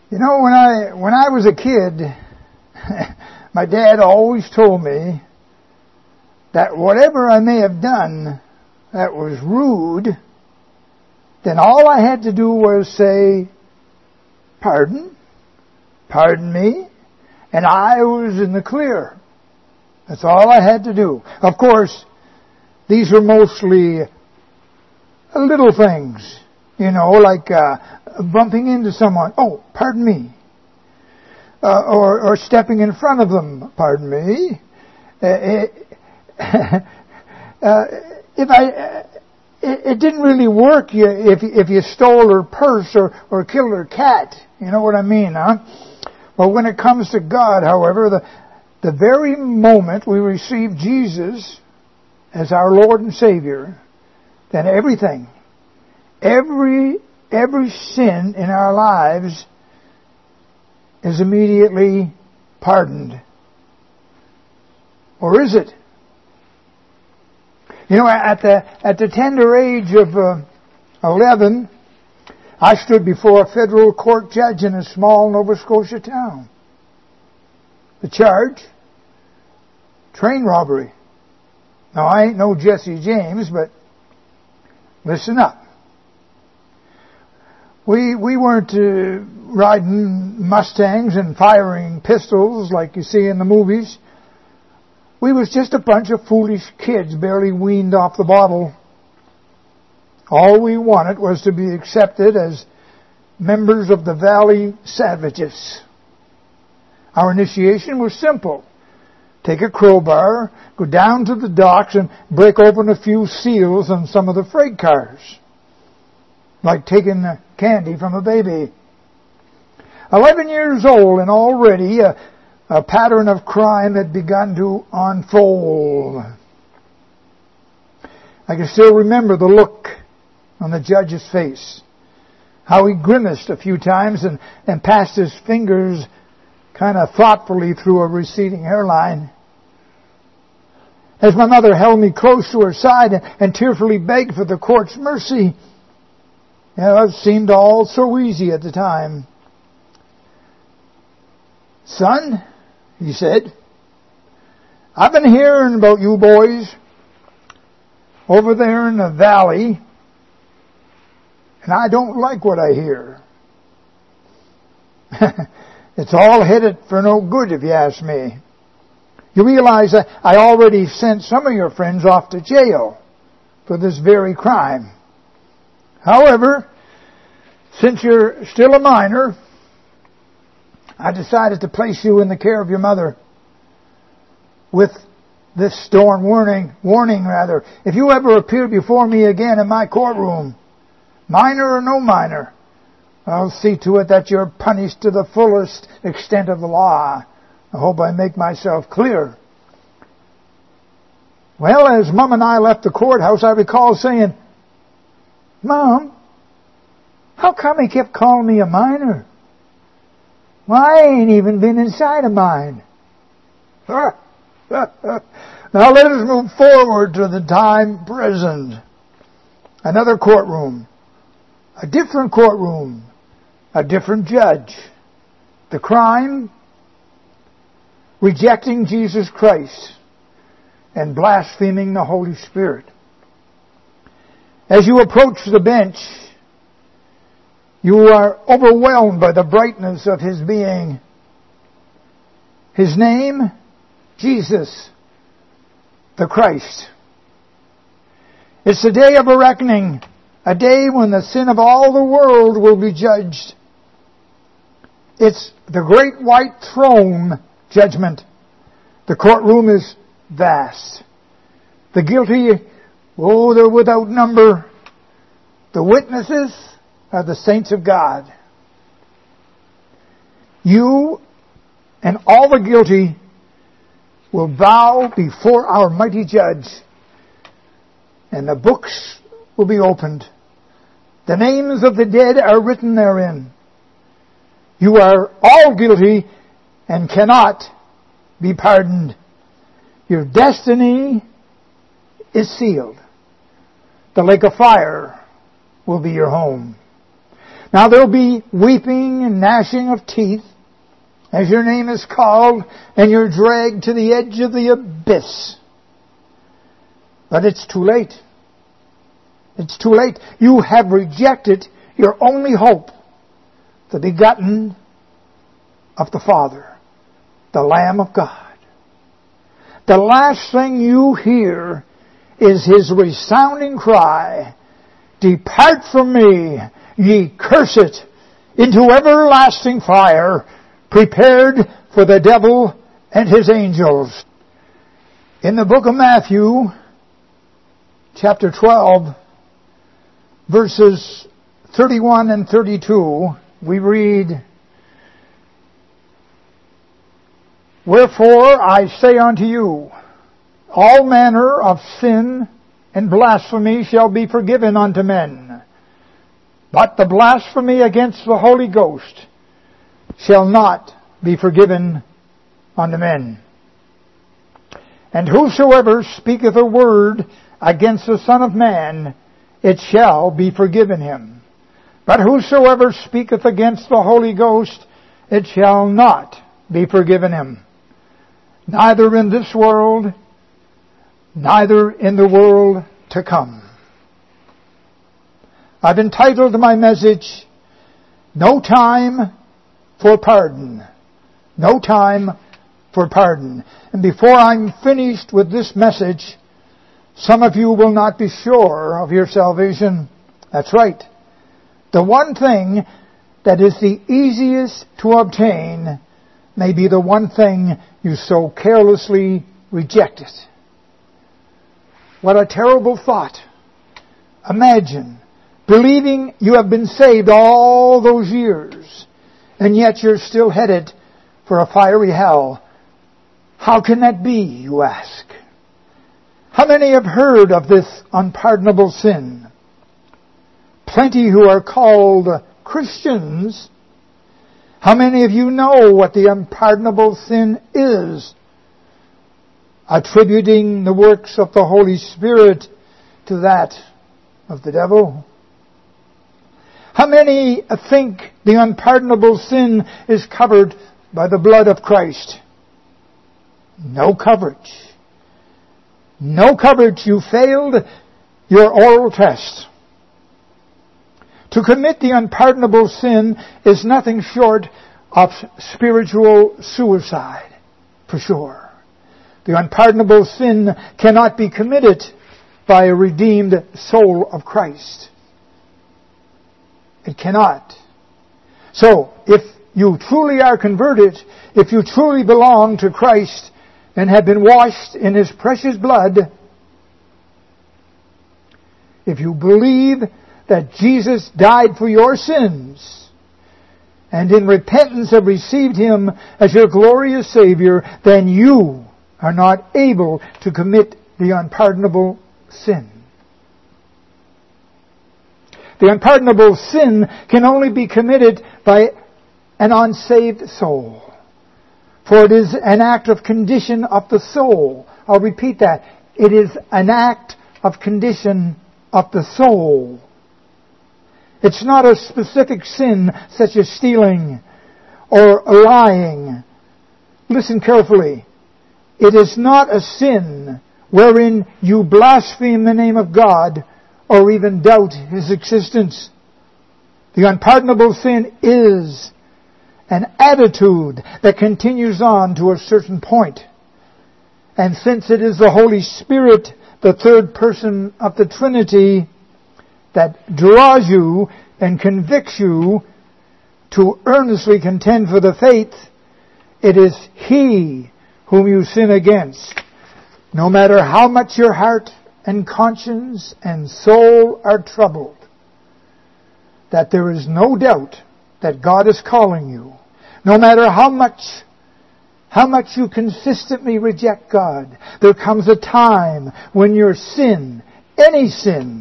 You know, when I was a kid, my dad always told me that whatever I may have done that was rude, then all I had to do was say, pardon me, and I was in the clear. That's all I had to do. Of course, these were mostly little things, like bumping into someone. Oh, pardon me. Or stepping in front of them. Pardon me. It didn't really work if you stole her purse or killed her cat. You know what I mean, huh? Well, when it comes to God, however, the very moment we receive Jesus as our Lord and Savior, then everything, every sin in our lives is immediately pardoned. Or is it? At the tender age of 11, I stood before a federal court judge in a small Nova Scotia town. The charge? Train robbery. Now, I ain't no Jesse James, but listen up. We weren't riding Mustangs and firing pistols like you see in the movies. We was just a bunch of foolish kids barely weaned off the bottle. All we wanted was to be accepted as members of the Valley Savages. Our initiation was simple. Take a crowbar, go down to the docks and break open a few seals on some of the freight cars. Like taking candy from a baby. 11 years old, and already a pattern of crime had begun to unfold. I can still remember the look on the judge's face. How he grimaced a few times and passed his fingers kind of thoughtfully through a receding hairline. As my mother held me close to her side and tearfully begged for the court's mercy, it seemed all so easy at the time. Son, he said, I've been hearing about you boys over there in the valley, and I don't like what I hear. It's all headed for no good, if you ask me. You realize that I already sent some of your friends off to jail for this very crime. However, since you're still a minor, I decided to place you in the care of your mother with this stern warning, if you ever appear before me again in my courtroom, minor or no minor, I'll see to it that you're punished to the fullest extent of the law. I hope I make myself clear. Well, as Mom and I left the courthouse, I recall saying, Mom, how come he kept calling me a minor? Well, I ain't even been inside a mine. Now let us move forward to the time present. Another courtroom. A different courtroom. A different judge. The crime? Rejecting Jesus Christ and blaspheming the Holy Spirit. As you approach the bench, you are overwhelmed by the brightness of His being. His name, Jesus, the Christ. It's the day of a reckoning, a day when the sin of all the world will be judged. It's the great white throne judgment. The courtroom is vast. The guilty, they're without number. The witnesses are the saints of God. You and all the guilty will bow before our mighty judge, and the books will be opened. The names of the dead are written therein. You are all guilty and cannot be pardoned. Your destiny is sealed. The lake of fire will be your home. Now there'll be weeping and gnashing of teeth as your name is called and you're dragged to the edge of the abyss. But it's too late. It's too late. You have rejected your only hope, the begotten of the Father, the Lamb of God. The last thing you hear is His resounding cry, "Depart from me, ye cursed, into everlasting fire, prepared for the devil and his angels." In the book of Matthew, chapter 12, verses 31 and 32, we read, "Wherefore I say unto you, all manner of sin and blasphemy shall be forgiven unto men, but the blasphemy against the Holy Ghost shall not be forgiven unto men. And whosoever speaketh a word against the Son of Man, it shall be forgiven him. But whosoever speaketh against the Holy Ghost, it shall not be forgiven him, neither in this world, neither in the world to come." I've entitled my message, "No Time for Pardon." No time for pardon. And before I'm finished with this message, some of you will not be sure of your salvation. That's right. The one thing that is the easiest to obtain may be the one thing you so carelessly rejected. What a terrible thought. Imagine believing you have been saved all those years, and yet you're still headed for a fiery hell. How can that be, you ask? How many have heard of this unpardonable sin? Plenty who are called Christians. How many of you know what the unpardonable sin is? Attributing the works of the Holy Spirit to that of the devil. How many think the unpardonable sin is covered by the blood of Christ? No coverage. No coverage. You failed your oral test. To commit the unpardonable sin is nothing short of spiritual suicide, for sure. The unpardonable sin cannot be committed by a redeemed soul of Christ. It cannot. So, if you truly are converted, if you truly belong to Christ and have been washed in His precious blood, if you believe that Jesus died for your sins and in repentance have received Him as your glorious Savior, then you are not able to commit the unpardonable sin. The unpardonable sin can only be committed by an unsaved soul. For it is an act of condition of the soul. I'll repeat that. It is an act of condition of the soul. It's not a specific sin such as stealing or lying. Listen carefully. It is not a sin wherein you blaspheme the name of God or even doubt His existence. The unpardonable sin is an attitude that continues on to a certain point. And since it is the Holy Spirit, the third person of the Trinity, that draws you and convicts you to earnestly contend for the faith, it is He whom you sin against. No matter how much your heart and conscience and soul are troubled, that there is no doubt that God is calling you. No matter how much you consistently reject God, there comes a time when your sin, any sin,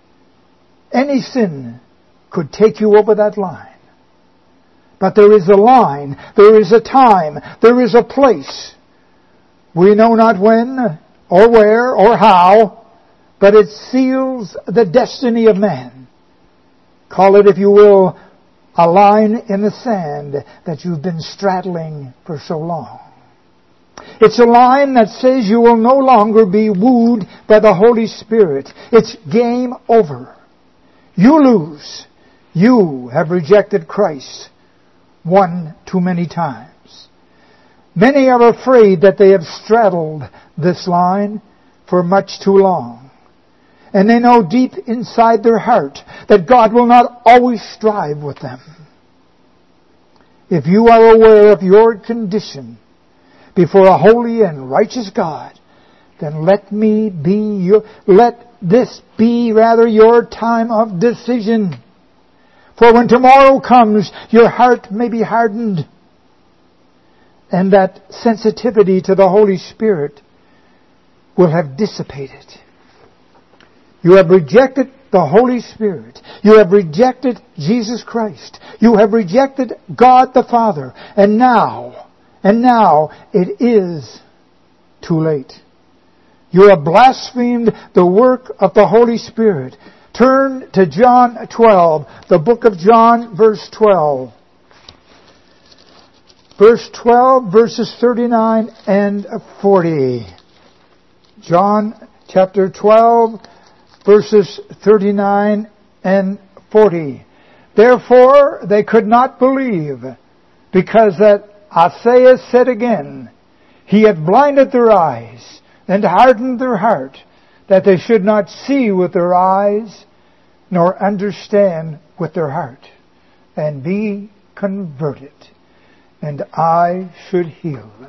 could take you over that line. But there is a line, there is a time, there is a place. We know not when, or where, or how, but it seals the destiny of man. Call it, if you will, a line in the sand that you've been straddling for so long. It's a line that says you will no longer be wooed by the Holy Spirit. It's game over. You lose. You have rejected Christ one too many times. Many are afraid that they have straddled this line for much too long. And they know deep inside their heart that God will not always strive with them. If you are aware of your condition before a holy and righteous God, then let this be your time of decision. For when tomorrow comes, your heart may be hardened, and that sensitivity to the Holy Spirit will have dissipated. You have rejected the Holy Spirit. You have rejected Jesus Christ. You have rejected God the Father. And now it is too late. You have blasphemed the work of the Holy Spirit. Turn to John 12, the book of John, verse 12. Verse 12, verses 39 and 40. John chapter 12, verses 39 and 40. Therefore they could not believe, because that Isaiah said again, He hath blinded their eyes and hardened their heart, that they should not see with their eyes, nor understand with their heart, and be converted, and I should heal them.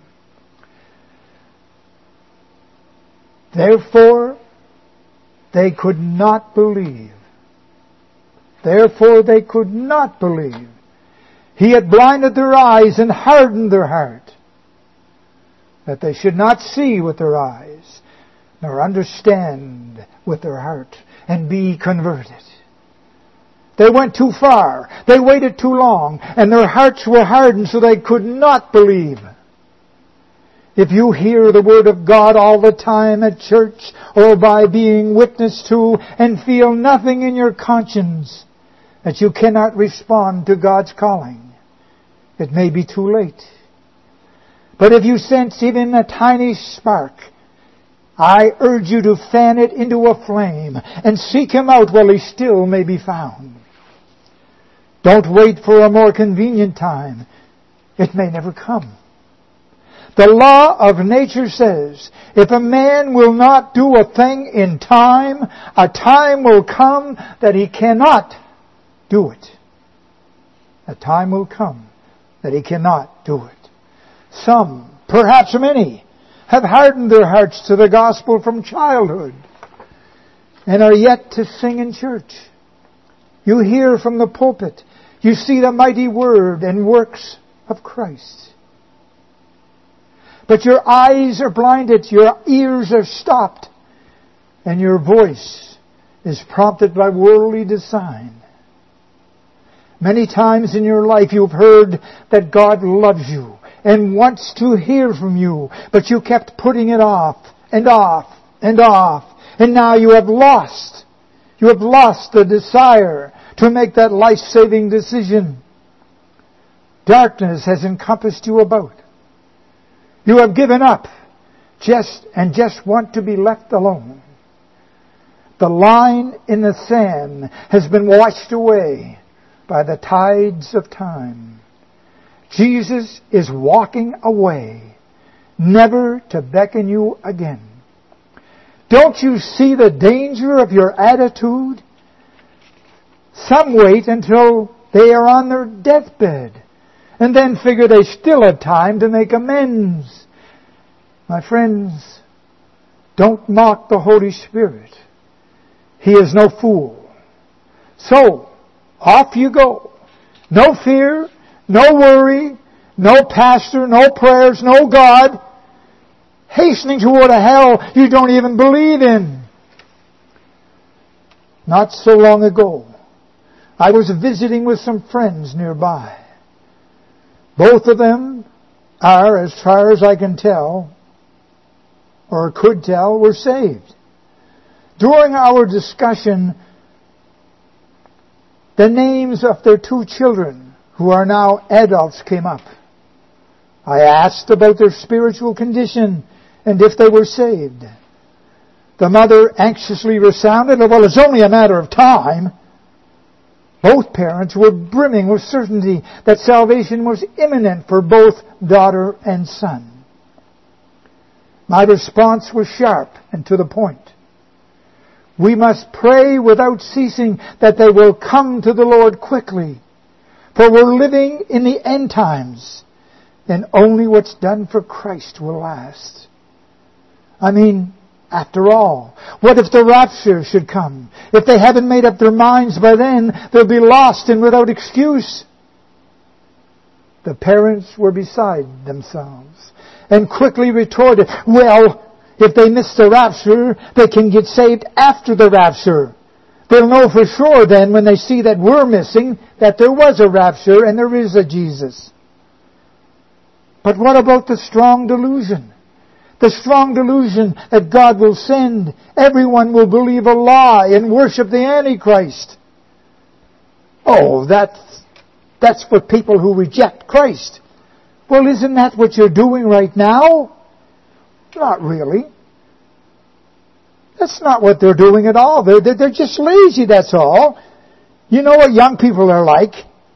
Therefore, they could not believe. Therefore, they could not believe. He had blinded their eyes and hardened their heart, that they should not see with their eyes, nor understand with their heart, and be converted. They went too far. They waited too long, and their hearts were hardened so they could not believe. If you hear the Word of God all the time at church or by being witnessed to and feel nothing in your conscience that you cannot respond to God's calling, it may be too late. But if you sense even a tiny spark, I urge you to fan it into a flame and seek Him out while He still may be found. Don't wait for a more convenient time. It may never come. The law of nature says, if a man will not do a thing in time, a time will come that he cannot do it. A time will come that he cannot do it. Some, perhaps many, have hardened their hearts to the gospel from childhood and are yet to sing in church. You hear from the pulpit. You see the mighty word and works of Christ. But your eyes are blinded, your ears are stopped, and your voice is prompted by worldly design. Many times in your life you've heard that God loves you and wants to hear from you, but you kept putting it off and off and off, and now you have lost the desire to make that life-saving decision. Darkness has encompassed you about. You have given up just want to be left alone. The line in the sand has been washed away by the tides of time. Jesus is walking away, never to beckon you again. Don't you see the danger of your attitude? Some wait until they are on their deathbed and then figure they still have time to make amends. My friends, don't mock the Holy Spirit. He is no fool. So, off you go. No fear, no worry, no pastor, no prayers, no God, hastening toward a hell you don't even believe in. Not so long ago, I was visiting with some friends nearby. Both of them are, as far as I can tell, or could tell, were saved. During our discussion, The names of their 2 children, who are now adults, came up. I asked about their spiritual condition and if they were saved. The mother anxiously resounded, well, it's only a matter of time. Both parents were brimming with certainty that salvation was imminent for both daughter and son. My response was sharp and to the point. We must pray without ceasing that they will come to the Lord quickly, for we're living in the end times, and only what's done for Christ will last. I mean, after all, what if the rapture should come? If they haven't made up their minds by then, they'll be lost and without excuse. The parents were beside themselves and quickly retorted, well, if they miss the rapture, they can get saved after the rapture. They'll know for sure then, when they see that we're missing, that there was a rapture and there is a Jesus. But what about the strong delusion? The strong delusion that God will send. Everyone will believe a lie and worship the Antichrist. Oh, that's for people who reject Christ. Well, isn't that what you're doing right now? Not really. That's not what they're doing at all. They're just lazy, that's all. You know what young people are like?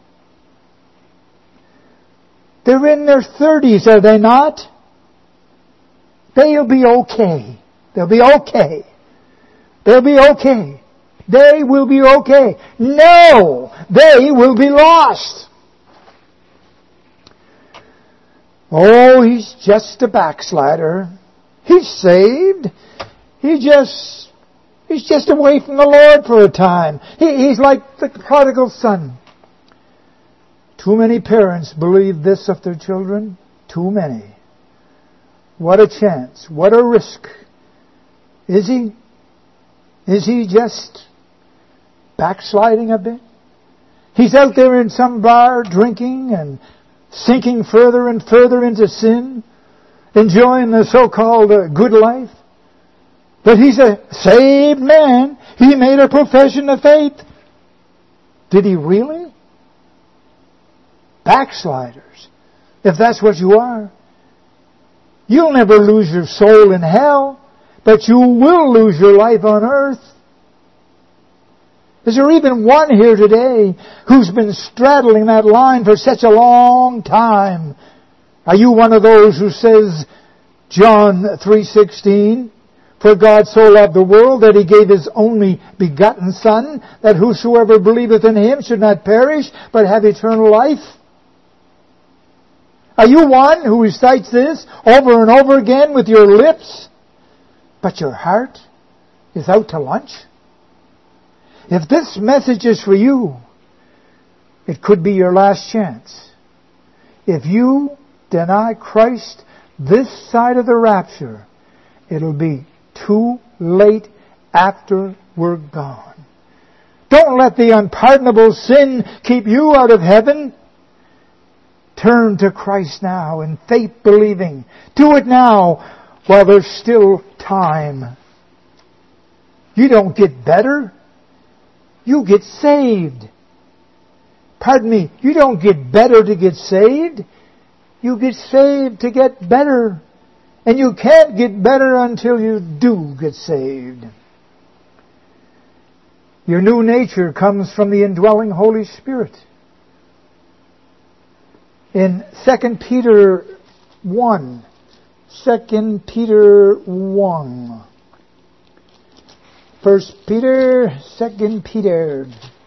They're in their 30s, are they not? They'll be okay. They'll be okay. They'll be okay. They will be okay. No! They will be lost. Oh, he's just a backslider. He's saved. He's just away from the Lord for a time. He's like the prodigal son. Too many parents believe this of their children. Too many. What a chance. What a risk. Is he just backsliding a bit? He's out there in some bar drinking and sinking further and further into sin, enjoying the so-called good life. But he's a saved man. He made a profession of faith. Did he really? Backsliders. If that's what you are. You'll never lose your soul in hell, but you will lose your life on earth. Is there even one here today who's been straddling that line for such a long time? Are you one of those who says, John 3:16, for God so loved the world that He gave His only begotten Son, that whosoever believeth in Him should not perish, but have eternal life? Are you one who recites this over and over again with your lips, but your heart is out to lunch? If this message is for you, it could be your last chance. If you deny Christ this side of the rapture, it'll be too late after we're gone. Don't let the unpardonable sin keep you out of heaven. Turn to Christ now in faith believing. Do it now while there's still time. You don't get better. You get saved. Pardon me, you don't get better to get saved. You get saved to get better. And you can't get better until you do get saved. Your new nature comes from the indwelling Holy Spirit. In 2 Peter 1, 2 Peter 1, 1 Peter, 2 Peter.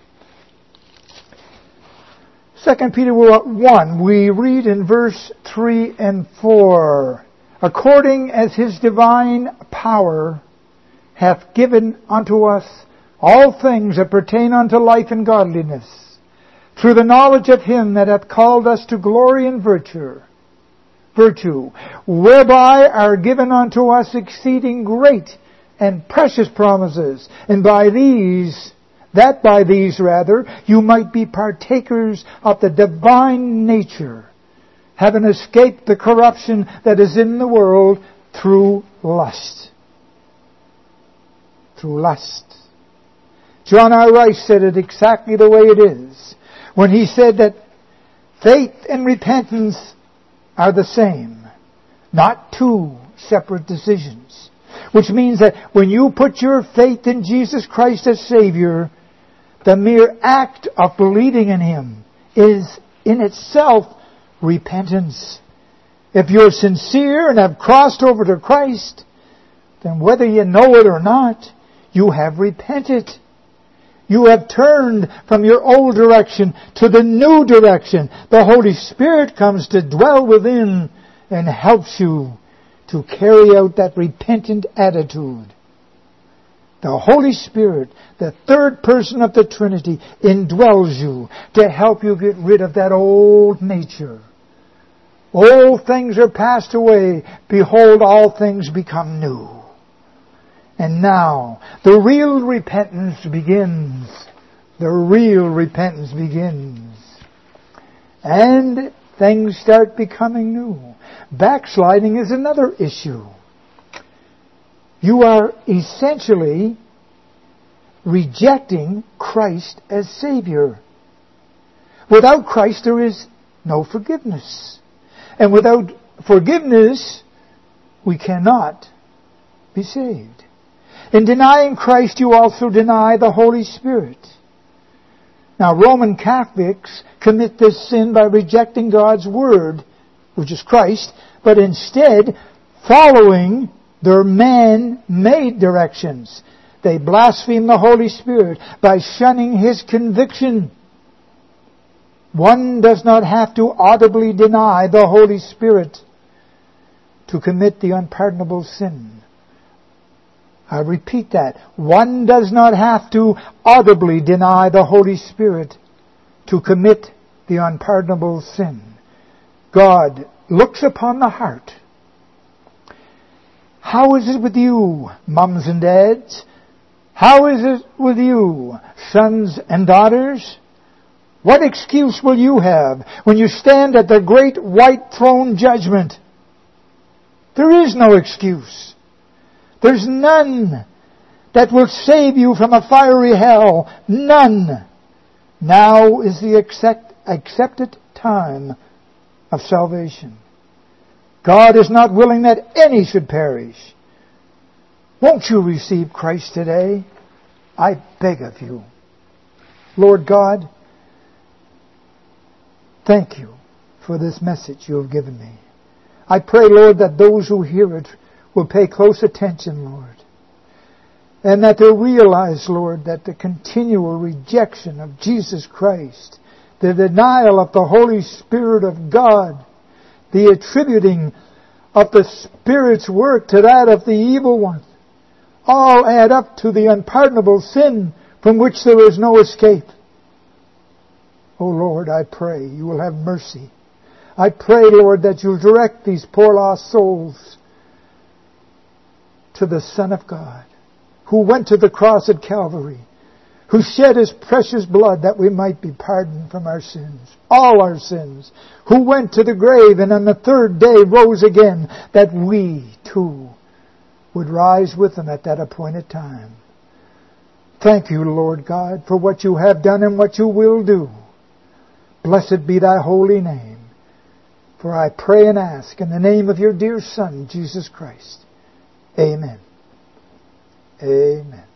2 Peter 1, we read in verse 3 and 4, according as His divine power hath given unto us all things that pertain unto life and godliness, through the knowledge of Him that hath called us to glory and virtue, whereby are given unto us exceeding great and precious promises, and by these you might be partakers of the divine nature, having escaped the corruption that is in the world through lust. Through lust. John R. Rice said it exactly the way it is when he said that faith and repentance are the same, not two separate decisions. Which means that when you put your faith in Jesus Christ as Savior, the mere act of believing in Him is in itself repentance. If you're sincere and have crossed over to Christ, then whether you know it or not, you have repented. You have turned from your old direction to the new direction. The Holy Spirit comes to dwell within and helps you to carry out that repentant attitude. The Holy Spirit, the third person of the Trinity, indwells you to help you get rid of that old nature. Old things are passed away. Behold, all things become new. And now, the real repentance begins. The real repentance begins. And things start becoming new. Backsliding is another issue. You are essentially rejecting Christ as Savior. Without Christ there is no forgiveness. And without forgiveness, we cannot be saved. In denying Christ, you also deny the Holy Spirit. Now, Roman Catholics commit this sin by rejecting God's Word, which is Christ, but instead following their man-made directions. They blaspheme the Holy Spirit by shunning His conviction. One does not have to audibly deny the Holy Spirit to commit the unpardonable sin. I repeat that. One does not have to audibly deny the Holy Spirit to commit the unpardonable sin. God looks upon the heart. How is it with you, mums and dads? How is it with you, sons and daughters? What excuse will you have when you stand at the great white throne judgment? There is no excuse. There's none that will save you from a fiery hell. None. Now is the accepted time of salvation. God is not willing that any should perish. Won't you receive Christ today? I beg of you. Lord God, thank you for this message you have given me. I pray, Lord, that those who hear it will pay close attention, Lord. And that they'll realize, Lord, that the continual rejection of Jesus Christ, the denial of the Holy Spirit of God, the attributing of the Spirit's work to that of the evil one, all add up to the unpardonable sin from which there is no escape. Oh Lord, I pray you will have mercy. I pray, Lord, that you'll direct these poor lost souls to the Son of God, who went to the cross at Calvary, who shed His precious blood that we might be pardoned from our sins, all our sins, who went to the grave and on the third day rose again, that we too would rise with Him at that appointed time. Thank you, Lord God, for what you have done and what you will do. Blessed be thy holy name. For I pray and ask in the name of your dear Son, Jesus Christ. Amen. Amen.